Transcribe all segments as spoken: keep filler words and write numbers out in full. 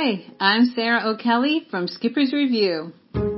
Hi, I'm Sarah O'Kelly from Skipper's Review.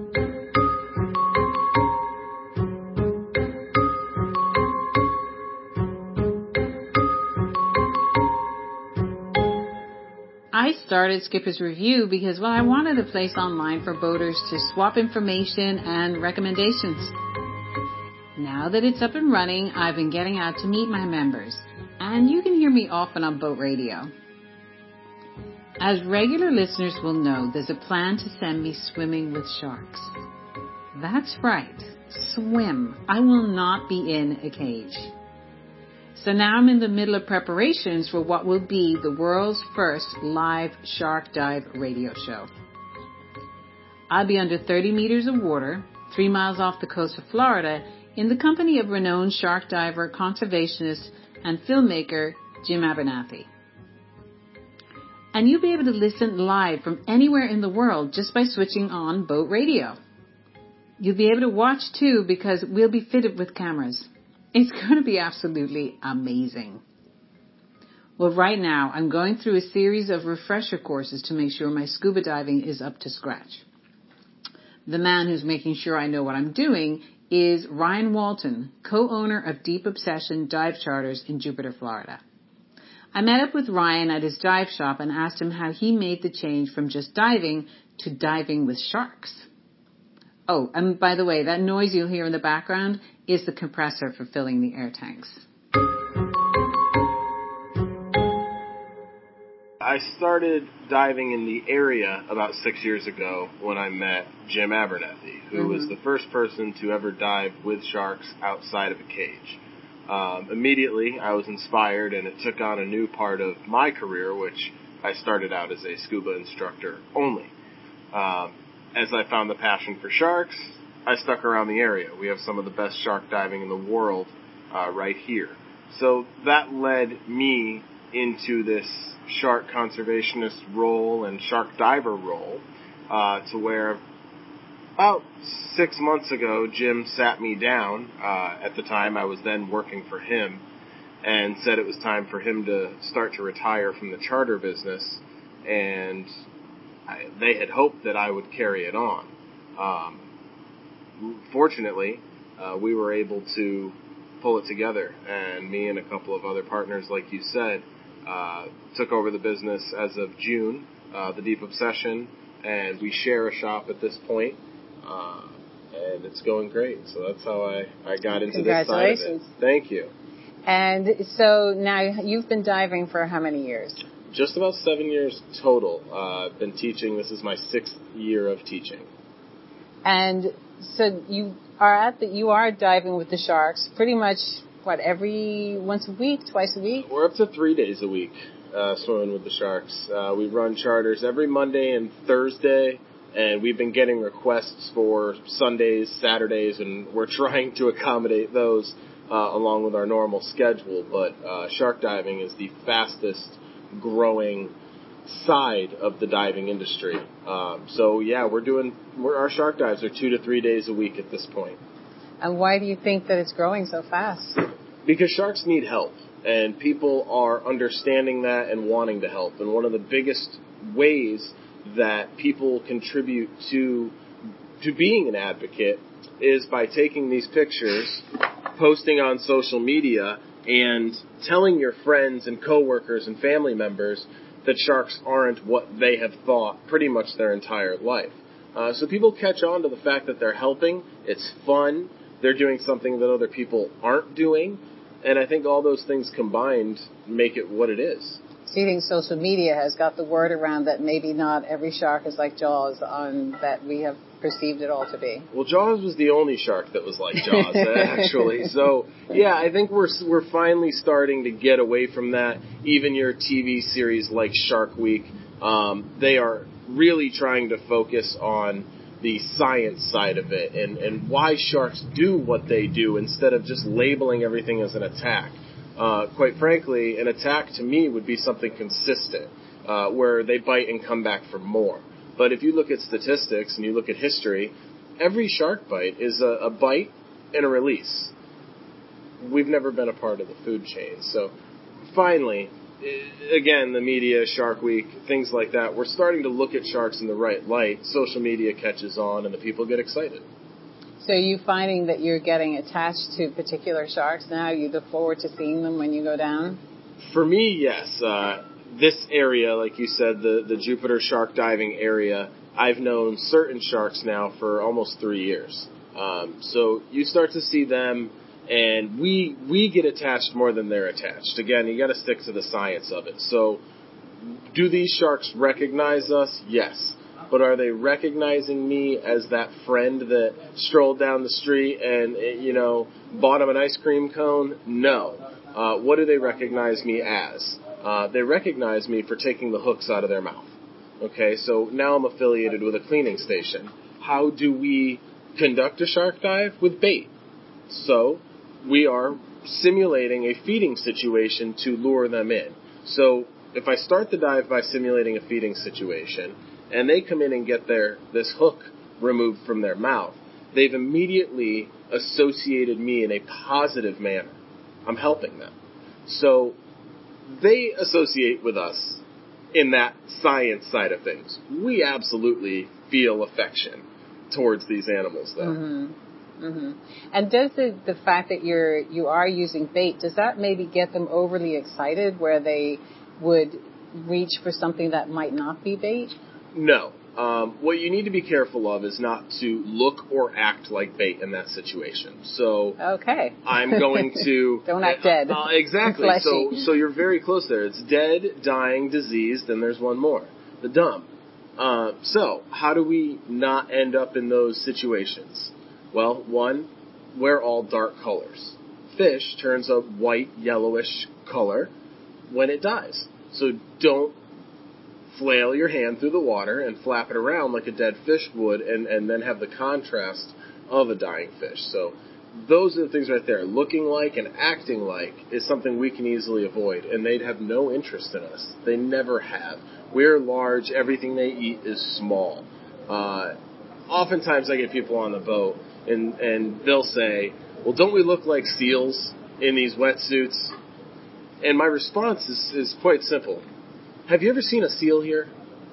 I started Skipper's Review because, well, I wanted a place online for boaters to swap information and recommendations. Now that it's up and running, I've been getting out to meet my members, and you can hear me often on boat radio. As regular listeners will know, there's a plan to send me swimming with sharks. That's right, swim. I will not be in a cage. So now I'm in the middle of preparations for what will be the world's first live shark dive radio show. I'll be under thirty meters of water, three miles off the coast of Florida, in the company of renowned shark diver, conservationist, and filmmaker Jim Abernathy. And you'll be able to listen live from anywhere in the world just by switching on boat radio. You'll be able to watch too because we'll be fitted with cameras. It's going to be absolutely amazing. Well, right now I'm going through a series of refresher courses to make sure my scuba diving is up to scratch. The man who's making sure I know what I'm doing is Ryan Walton, co-owner of Deep Obsession Dive Charters in Jupiter, Florida. I met up with Ryan at his dive shop and asked him how he made the change from just diving to diving with sharks. Oh, and by the way, that noise you'll hear in the background is the compressor for filling the air tanks. I started diving in the area about six years ago when I met Jim Abernathy, who mm-hmm. was the first person to ever dive with sharks outside of a cage. Um, immediately, I was inspired, and it took on a new part of my career, which I started out as a scuba instructor only. Um, as I found the passion for sharks, I stuck around the area. We have some of the best shark diving in the world uh, right here. So that led me into this shark conservationist role and shark diver role uh, to where about six months ago, Jim sat me down. Uh, at the time, I was then working for him, and said it was time for him to start to retire from the charter business, and I, they had hoped that I would carry it on. Um, fortunately, uh, we were able to pull it together, and me and a couple of other partners, like you said, uh, took over the business as of June, uh, the Deep Obsession, and we share a shop at this point. Uh, and it's going great. So that's how I, I got into this side of it. Thank you. And so now you've been diving for how many years? Just about seven years total. Uh, I've been teaching. This is my sixth year of teaching. And so you are at the, you are diving with the sharks pretty much, what, every once a week, twice a week? We're up to three days a week uh, swimming with the sharks. Uh, we run charters every Monday and Thursday. And we've been getting requests for Sundays, Saturdays, and we're trying to accommodate those uh, along with our normal schedule. But uh, shark diving is the fastest growing side of the diving industry. Um, so, yeah, we're doing we're, our shark dives are two to three days a week at this point. And why do you think that it's growing so fast? Because sharks need help, and people are understanding that and wanting to help. And one of the biggest ways that people contribute to to being an advocate is by taking these pictures, posting on social media, and telling your friends and coworkers and family members that sharks aren't what they have thought pretty much their entire life. Uh, so people catch on to the fact that they're helping, it's fun, they're doing something that other people aren't doing, and I think all those things combined make it what it is. So you think social media has got the word around that maybe not every shark is like Jaws, on that we have perceived it all to be? Well, Jaws was the only shark that was like Jaws, actually. So, yeah, I think we're we're finally starting to get away from that. Even your T V series like Shark Week, um, they are really trying to focus on the science side of it and, and why sharks do what they do instead of just labeling everything as an attack. Uh, quite frankly, an attack to me would be something consistent, uh, where they bite and come back for more. But if you look at statistics and you look at history, every shark bite is a, a bite and a release. We've never been a part of the food chain. So finally, again, the media, Shark Week, things like that, we're starting to look at sharks in the right light. Social media catches on, and the people get excited. So are you finding that you're getting attached to particular sharks now? You look forward to seeing them when you go down? For me, yes. Uh, this area, like you said, the, the Jupiter shark diving area, I've known certain sharks now for almost three years. Um, so you start to see them, and we we get attached more than they're attached. Again, you got to stick to the science of it. So do these sharks recognize us? Yes. But are they recognizing me as that friend that strolled down the street and, you know, bought them an ice cream cone? No. Uh, what do they recognize me as? Uh, they recognize me for taking the hooks out of their mouth. Okay, so now I'm affiliated with a cleaning station. How do we conduct a shark dive? With bait. So we are simulating a feeding situation to lure them in. So if I start the dive by simulating a feeding situation, and they come in and get their this hook removed from their mouth, they've immediately associated me in a positive manner. I'm helping them. So they associate with us in that science side of things. We absolutely feel affection towards these animals, though. Mm-hmm. Mm-hmm. And does the, the fact that you're you are using bait, does that maybe get them overly excited where they would reach for something that might not be bait? No. Um, what you need to be careful of is not to look or act like bait in that situation. So okay. I'm going to... Don't act dead. Uh, exactly. So so you're very close there. It's dead, dying, diseased, and there's one more. The dumb. Uh, so how do we not end up in those situations? Well, one, wear all dark colors. Fish turns a white, yellowish color when it dies. So don't flail your hand through the water and flap it around like a dead fish would and, and then have the contrast of a dying fish. So those are the things right there. Looking like and acting like is something we can easily avoid, and they'd have no interest in us. They never have. We're large. Everything they eat is small. Uh, oftentimes I get people on the boat, and, and they'll say, well, don't we look like seals in these wetsuits? And my response is, is quite simple. Have you ever seen a seal here?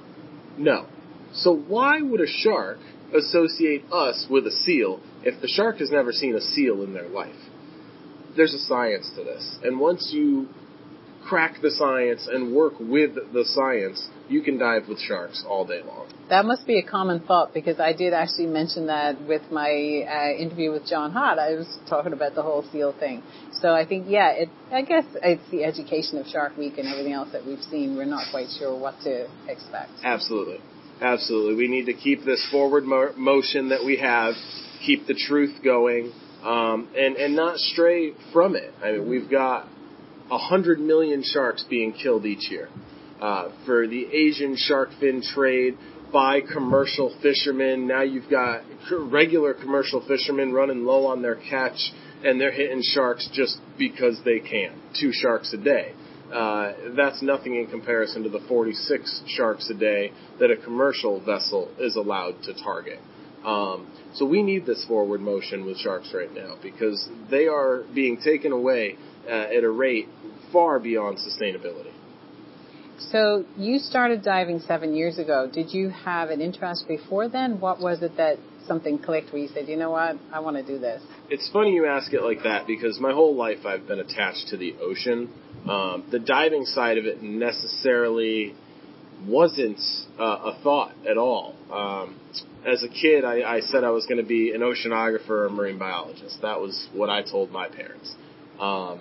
No. So why would a shark associate us with a seal if the shark has never seen a seal in their life? There's a science to this. And once you crack the science and work with the science, you can dive with sharks all day long. That must be a common thought, because I did actually mention that with my uh, interview with John Hott. I was talking about the whole seal thing. So I think, yeah, it, I guess it's the education of Shark Week and everything else that we've seen. We're not quite sure what to expect. Absolutely. Absolutely. We need to keep this forward mo- motion that we have, keep the truth going, um, and, and not stray from it. I mean, we've got one hundred million sharks being killed each year. Uh, for the Asian shark fin trade, by commercial fishermen. Now you've got regular commercial fishermen running low on their catch, and they're hitting sharks just because they can. Two sharks a day. Uh, that's nothing in comparison to the forty-six sharks a day that a commercial vessel is allowed to target. Um, so we need this forward motion with sharks right now, because they are being taken away uh, at a rate far beyond sustainability. So you started diving seven years ago. Did you have an interest before then? What was it that something clicked where you said, you know what, I want to do this? It's funny you ask it like that, because my whole life I've been attached to the ocean. Um, the diving side of it necessarily wasn't uh, a thought at all. Um, as a kid, I, I said I was going to be an oceanographer or a marine biologist. That was what I told my parents. Um,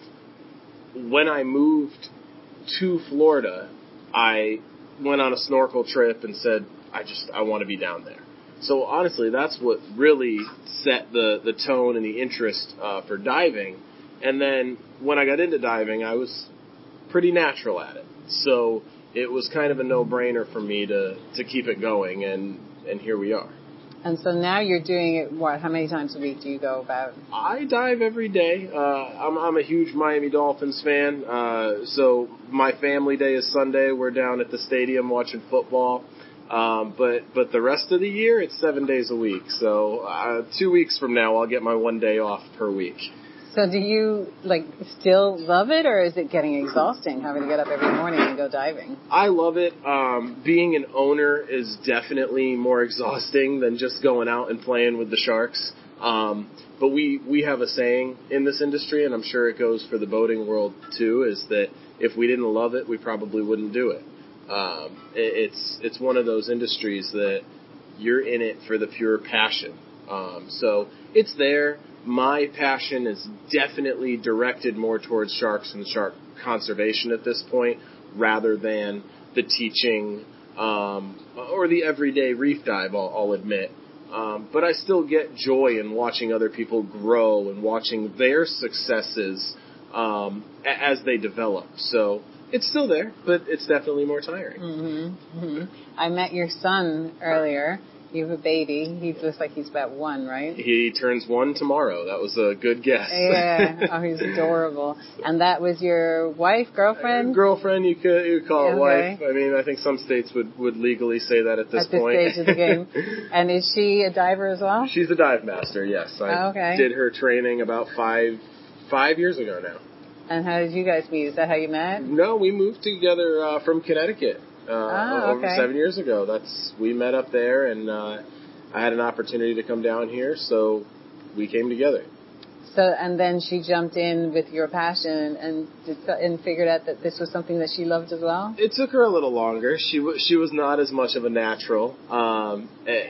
when I moved to Florida, I went on a snorkel trip and said, I just, I want to be down there. So honestly, that's what really set the, the tone and the interest uh, for diving. And then when I got into diving, I was pretty natural at it. So it was kind of a no-brainer for me to, to keep it going, and, and here we are. And so now you're doing it, what, how many times a week do you go about? I dive every day. Uh, I'm, I'm a huge Miami Dolphins fan, uh, so my family day is Sunday. We're down at the stadium watching football. Um, but, but the rest of the year, it's seven days a week. So uh, two weeks from now, I'll get my one day off per week. So do you, like, still love it, or is it getting exhausting having to get up every morning and go diving? I love it. Um, being an owner is definitely more exhausting than just going out and playing with the sharks. Um, but we, we have a saying in this industry, and I'm sure it goes for the boating world too, is that if we didn't love it, we probably wouldn't do it. Um, it it's it's one of those industries that you're in it for the pure passion. Um, so it's there. My passion is definitely directed more towards sharks and shark conservation at this point, rather than the teaching um, or the everyday reef dive, I'll, I'll admit. Um, but I still get joy in watching other people grow and watching their successes um, as they develop. So it's still there, but it's definitely more tiring. Mm-hmm. Mm-hmm. I met your son earlier. You have a baby. He looks like he's about one, right? He turns one tomorrow. That was a good guess. Yeah. Oh, he's adorable. And that was your wife, girlfriend? Uh, girlfriend, you could, you could call it okay. wife. I mean, I think some states would, would legally say that at this at point. At this stage of the game. And is she a diver as well? She's a dive master, yes. I oh, okay. did her training about five five years ago now. And how did you guys meet? Is that how you met? No, we moved together uh, from Connecticut. Uh, oh, over okay. seven years ago. That's we met up there, and uh, I had an opportunity to come down here, so we came together. So, and then she jumped in with your passion and and figured out that this was something that she loved as well. It took her a little longer. She w- she was not as much of a natural. Um,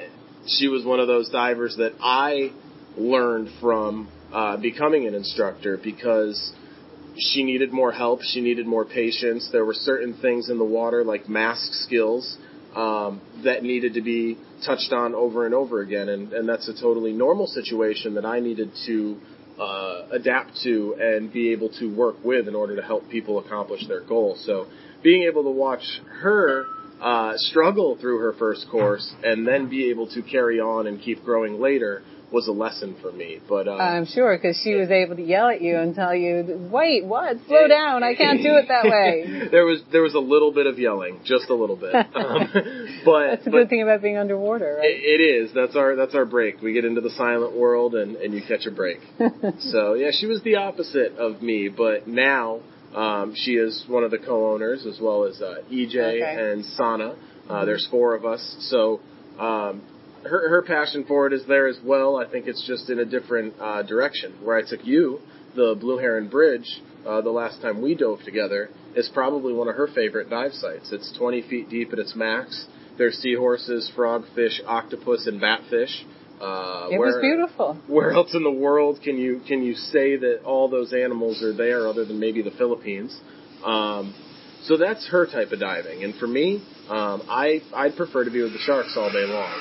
she was one of those divers that I learned from uh, becoming an instructor because she needed more help. She needed more patience. There were certain things in the water, like mask skills, um, that needed to be touched on over and over again. And, and that's a totally normal situation that I needed to uh, adapt to and be able to work with in order to help people accomplish their goals. So being able to watch her uh, struggle through her first course and then be able to carry on and keep growing later was a lesson for me. But uh, I'm sure, because she was able to yell at you and tell you, wait, what? Slow down. I can't do it that way. there was there was a little bit of yelling, just a little bit. Um, but That's a but good thing about being underwater, right? It, it is. That's our that's our break. We get into the silent world and, and you catch a break. So, yeah, she was the opposite of me, but now um, she is one of the co-owners, as well as uh, E J okay. and Sana. Uh, mm-hmm. There's four of us. So um, her her passion for it is there as well. I think it's just in a different uh, direction. Where I took you, the Blue Heron Bridge, uh, the last time we dove together, is probably one of her favorite dive sites. It's twenty feet deep at its max. There's seahorses, frogfish, octopus, and batfish. Uh, it where, was beautiful. Where else in the world can you can you say that all those animals are there other than maybe the Philippines? Um, so that's her type of diving. And for me, um, I I'd prefer to be with the sharks all day long.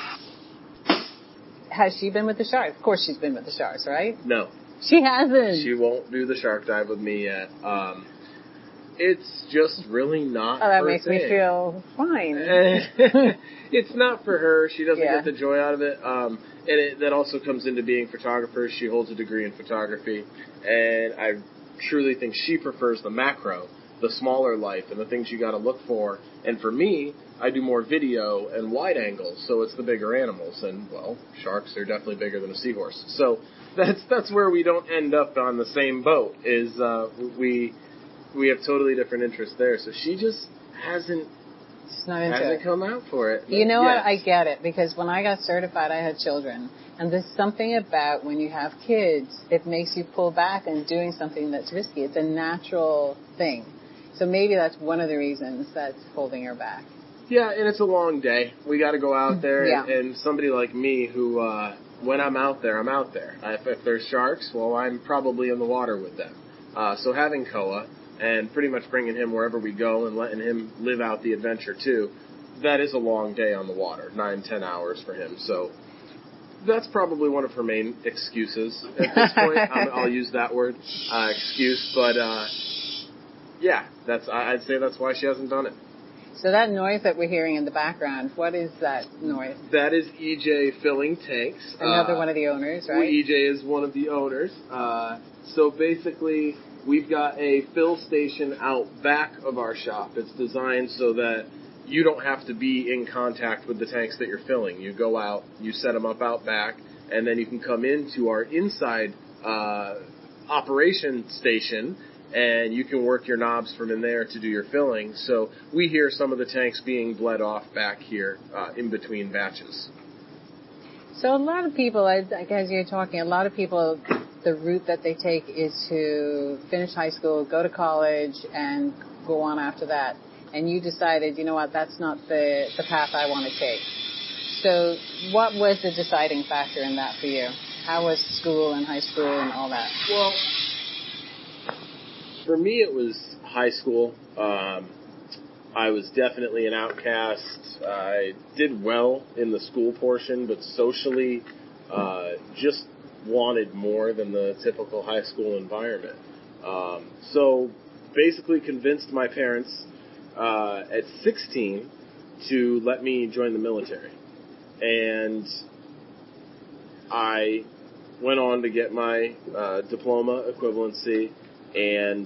Has she been with the sharks? Of course she's been with the sharks, right? No. She hasn't. She won't do the shark dive with me yet. Um, it's just really not Oh, that her makes thing. me feel fine. It's not for her. She doesn't yeah. get the joy out of it. Um, and it, that also comes into being photographer. She holds a degree in photography. And I truly think she prefers the macro, the smaller life, and the things you got to look for. And for me, I do more video and wide angles, so it's the bigger animals. And, well, sharks are definitely bigger than a seahorse. So that's that's where we don't end up on the same boat, is uh, we we have totally different interests there. So she just hasn't She's not into hasn't it. come out for it. You know yes. what? I get it, because when I got certified, I had children. And there's something about when you have kids, it makes you pull back and doing something that's risky. It's a natural thing. So maybe that's one of the reasons that's holding her back. Yeah, and it's a long day. We got to go out there, yeah. and, and somebody like me who, uh, when I'm out there, I'm out there. If, if there's sharks, well, I'm probably in the water with them. Uh, so having Koa and pretty much bringing him wherever we go and letting him live out the adventure too, that is a long day on the water, nine, ten hours for him. So that's probably one of her main excuses at this point. um, I'll use that word, uh, excuse, but uh, yeah, that's I'd say that's why she hasn't done it. So that noise that we're hearing in the background, what is that noise? That is E J filling tanks. Another uh, one of the owners, right? Well, E J is one of the owners. Uh, so basically, we've got a fill station out back of our shop. It's designed so that you don't have to be in contact with the tanks that you're filling. You go out, you set them up out back, and then you can come into our inside uh, operation station, and you can work your knobs from in there to do your filling. So we hear some of the tanks being bled off back here uh, in between batches. So a lot of people, as you're talking, a lot of people, the route that they take is to finish high school, go to college, and go on after that. And you decided, you know what, that's not the, the path I want to take. So what was the deciding factor in that for you? How was school and high school and all that? Well, for me it was high school. Um, I was definitely an outcast. I did well in the school portion, but socially uh, just wanted more than the typical high school environment. Um, so basically convinced my parents uh, at sixteen to let me join the military. And I went on to get my uh, diploma equivalency, and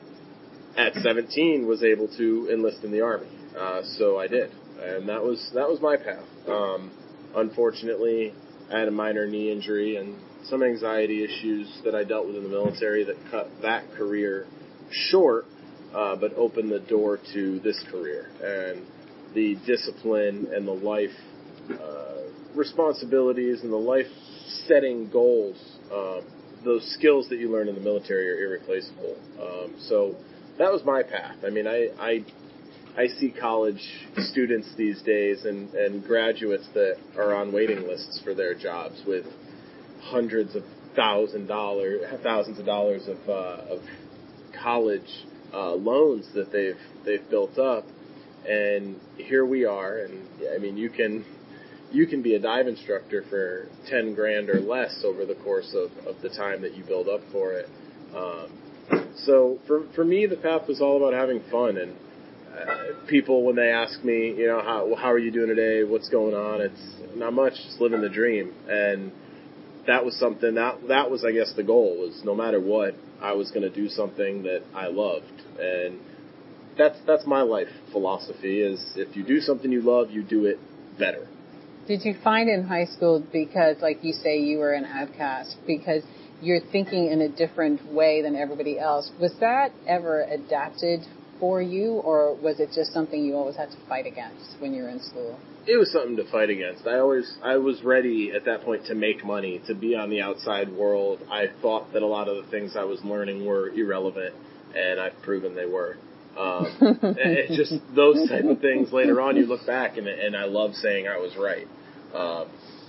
at seventeen was able to enlist in the Army. Uh, so I did. And that was that was my path. Um, unfortunately, I had a minor knee injury and some anxiety issues that I dealt with in the military that cut that career short, uh, but opened the door to this career. And the discipline and the life uh, responsibilities and the life-setting goals, uh, those skills that you learn in the military are irreplaceable. Um, so that was my path. I mean, I, I I see college students these days and, and graduates that are on waiting lists for their jobs with hundreds of thousand dollar, thousands of dollars of uh, of college uh, loans that they've they've built up, and here we are. And I mean, you can you can be a dive instructor for ten grand or less over the course of, of the time that you build up for it. Um, so for for me, the path was all about having fun. And uh, people, when they ask me, you know, how how are you doing today? What's going on? It's not much, just living the dream. And that was something that that was, I guess, the goal was no matter what, I was going to do something that I loved. And that's that's my life philosophy is if you do something you love, you do it better. Did you find in high school, because like you say, you were an outcast, because you're thinking in a different way than everybody else, was that ever adapted for you, or was it just something you always had to fight against when you were in school? It was something to fight against. I always, I was ready at that point to make money, to be on the outside world. I thought that a lot of the things I was learning were irrelevant, and I've proven they were. Um, it just those type of things. Later on, you look back, and and I love saying I was right. Um,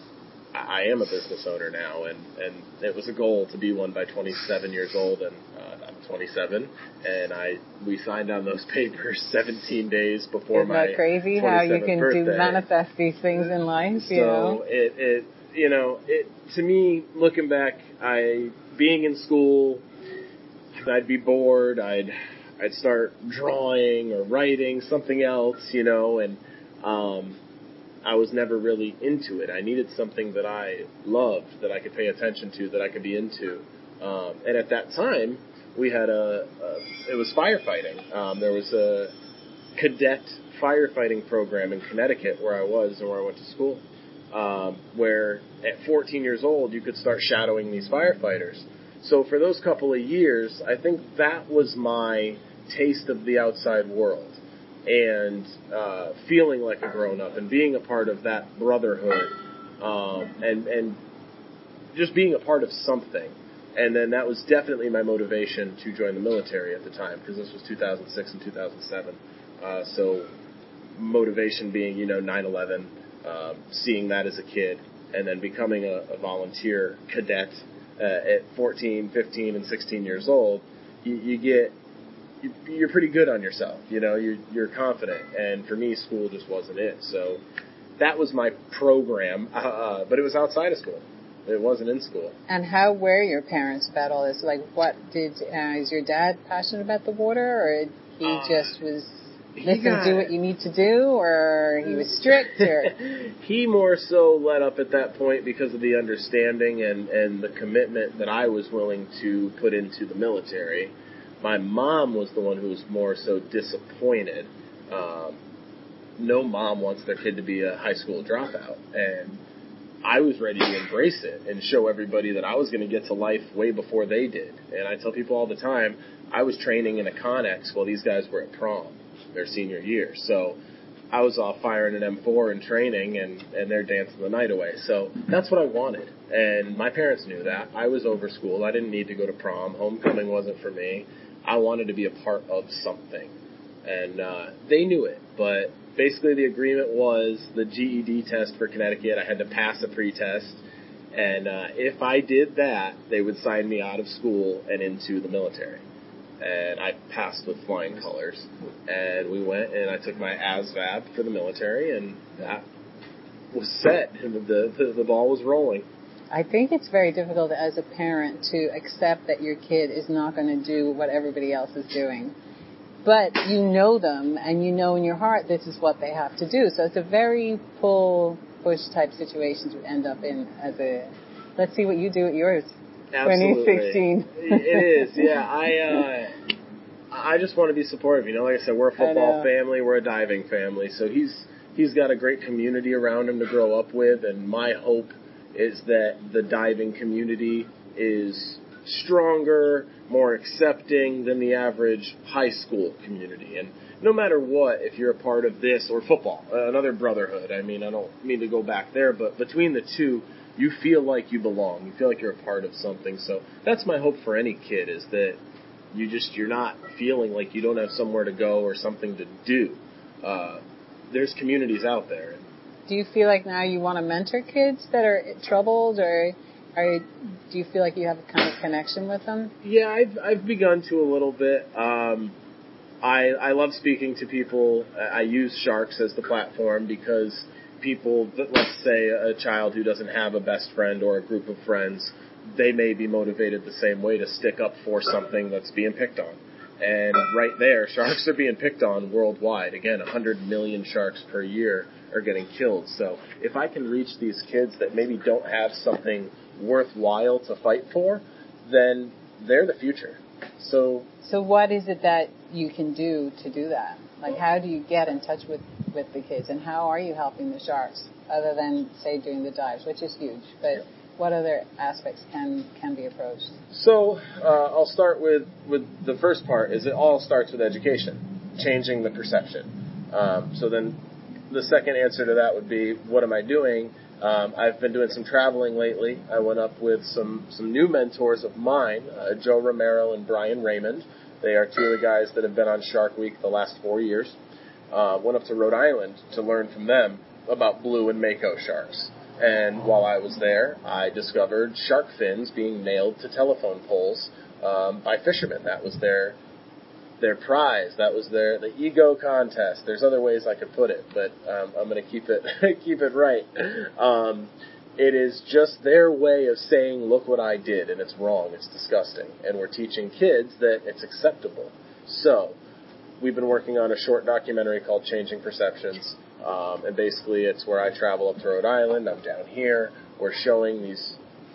I am a business owner now, and, and it was a goal to be one by twenty-seven years old, and uh, I'm twenty-seven, and I we signed on those papers seventeen days before my Isn't that crazy how you can birthday. do manifest these things in life? So you know? it it you know it to me, looking back, I being in school, I'd be bored, I'd I'd start drawing or writing something else, you know, and um. I was never really into it. I needed something that I loved, that I could pay attention to, that I could be into. Um, and at that time, we had a, a it was firefighting. Um, there was a cadet firefighting program in Connecticut where I was and where I went to school, um, where at fourteen years old, you could start shadowing these firefighters. So for those couple of years, I think that was my taste of the outside world. And uh, feeling like a grown-up and being a part of that brotherhood um, and, and just being a part of something. And then that was definitely my motivation to join the military at the time, because this was two thousand six and two thousand seven. Uh, so motivation being, you know, nine eleven, uh, seeing that as a kid, and then becoming a, a volunteer cadet uh, at fourteen, fifteen, and sixteen years old, you, you get... you're pretty good on yourself, you know, you're, you're confident, and for me, school just wasn't it, so that was my program, uh, but it was outside of school, it wasn't in school. And how were your parents about all this? Like, what did, uh, is your dad passionate about the water, or he uh, just was, listen, got, do what you need to do, or he was strict, or? He more so let up at that point because of the understanding and, and the commitment that I was willing to put into the military. My mom was the one who was more so disappointed. Um, no mom wants their kid to be a high school dropout. And I was ready to embrace it and show everybody that I was going to get to life way before they did. And I tell people all the time, I was training in a Connex while these guys were at prom their senior year. So I was off firing an M four and training, and, and they're dancing the night away. So that's what I wanted. And my parents knew that. I was over school. I didn't need to go to prom. Homecoming wasn't for me. I wanted to be a part of something. And uh, they knew it. But basically the agreement was the G E D test for Connecticut. I had to pass a pretest. And uh, if I did that, they would sign me out of school and into the military. And I passed with flying colors. And we went and I took my A S V A B for the military, and that was set. And the, the, the ball was rolling. I think it's very difficult as a parent to accept that your kid is not going to do what everybody else is doing. But you know them, and you know in your heart this is what they have to do. So it's a very pull-push type situation to end up in as a, let's see what you do at yours. Absolutely. twenty sixteen. It is, yeah. I uh, I just want to be supportive. You know, like I said, we're a football family, we're a diving family. So he's he's got a great community around him to grow up with, and my hope is that the diving community is stronger, more accepting than the average high school community. And no matter what, if you're a part of this or football, another brotherhood, I mean, I don't mean to go back there, but between the two, you feel like you belong. You feel like you're a part of something. So that's my hope for any kid, is that you just, you're not feeling like you don't have somewhere to go or something to do. Uh, there's communities out there. Do you feel like now you want to mentor kids that are troubled, or Are, do you feel like you have a kind of connection with them? Yeah, I've I've begun to a little bit. Um, I I love speaking to people. I use Sharks as the platform because people, let's say a child who doesn't have a best friend or a group of friends, they may be motivated the same way to stick up for something that's being picked on. And right there, sharks are being picked on worldwide. Again, one hundred million sharks per year are getting killed. So if I can reach these kids that maybe don't have something worthwhile to fight for, then they're the future. So so what is it that you can do to do that? Like, how do you get in touch with, with the kids, and how are you helping the sharks, other than, say, doing the dives, which is huge, but yeah. What other aspects can, can be approached? So uh, I'll start with, with the first part, is it all starts with education, changing the perception. Um, so then the second answer to that would be, what am I doing? Um, I've been doing some traveling lately. I went up with some, some new mentors of mine, uh, Joe Romero and Brian Raymond. They are two of the guys that have been on Shark Week the last four years. Uh, went up to Rhode Island to learn from them about blue and mako sharks. And while I was there, I discovered shark fins being nailed to telephone poles um, by fishermen. That was their their prize. That was their the ego contest. There's other ways I could put it, but um, I'm going to keep it keep it right. Um, it is just their way of saying, "Look what I did," and it's wrong. It's disgusting. And we're teaching kids that it's acceptable. So we've been working on a short documentary called Changing Perceptions. Um, and basically it's where I travel up to Rhode Island. I'm down here. We're showing these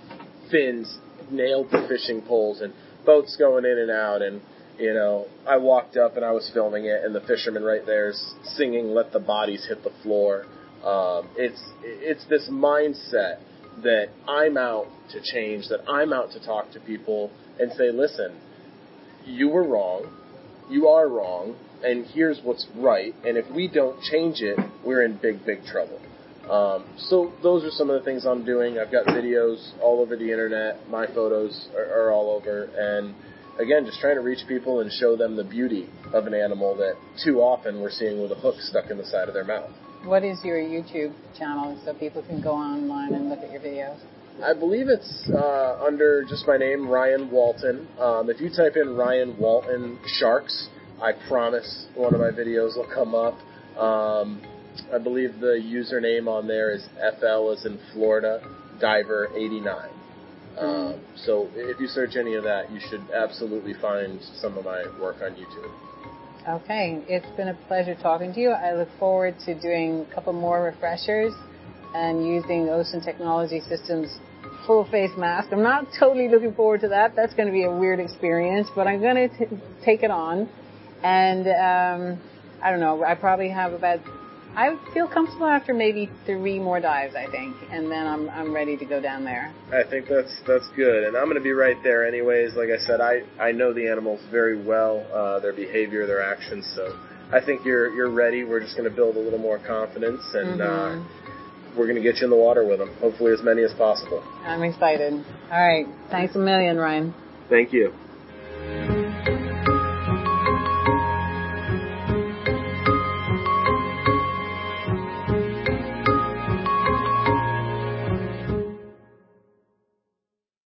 fins nailed to fishing poles and boats going in and out. And, you know, I walked up and I was filming it, and the fisherman right there is singing "Let the Bodies Hit the Floor." Um, it's, it's this mindset that I'm out to change, that I'm out to talk to people and say, listen, you were wrong. You are wrong. And here's what's right, and if we don't change it, we're in big, big trouble. Um, so those are some of the things I'm doing. I've got videos all over the internet. My photos are, are all over. And, again, just trying to reach people and show them the beauty of an animal that too often we're seeing with a hook stuck in the side of their mouth. What is your YouTube channel so people can go online and look at your videos? I believe it's uh, under just my name, Ryan Walton. Um, if you type in Ryan Walton Sharks, I promise one of my videos will come up. Um, I believe the username on there is F L as in Florida, Diver eighty-nine. Um, so if you search any of that, you should absolutely find some of my work on YouTube. Okay. It's been a pleasure talking to you. I look forward to doing a couple more refreshers and using Ocean Technology Systems full face mask. I'm not totally looking forward to that. That's going to be a weird experience, but I'm going to take it on. And, um, I don't know, I probably have about I feel comfortable after maybe three more dives, I think, and then I'm I'm ready to go down there. I think that's that's good, and I'm going to be right there anyways. Like I said, I, I know the animals very well, uh, their behavior, their actions, so I think you're you're ready. We're just going to build a little more confidence, and mm-hmm. uh, we're going to get you in the water with them, hopefully as many as possible. I'm excited. All right. Thanks a million, Ryan. Thank you.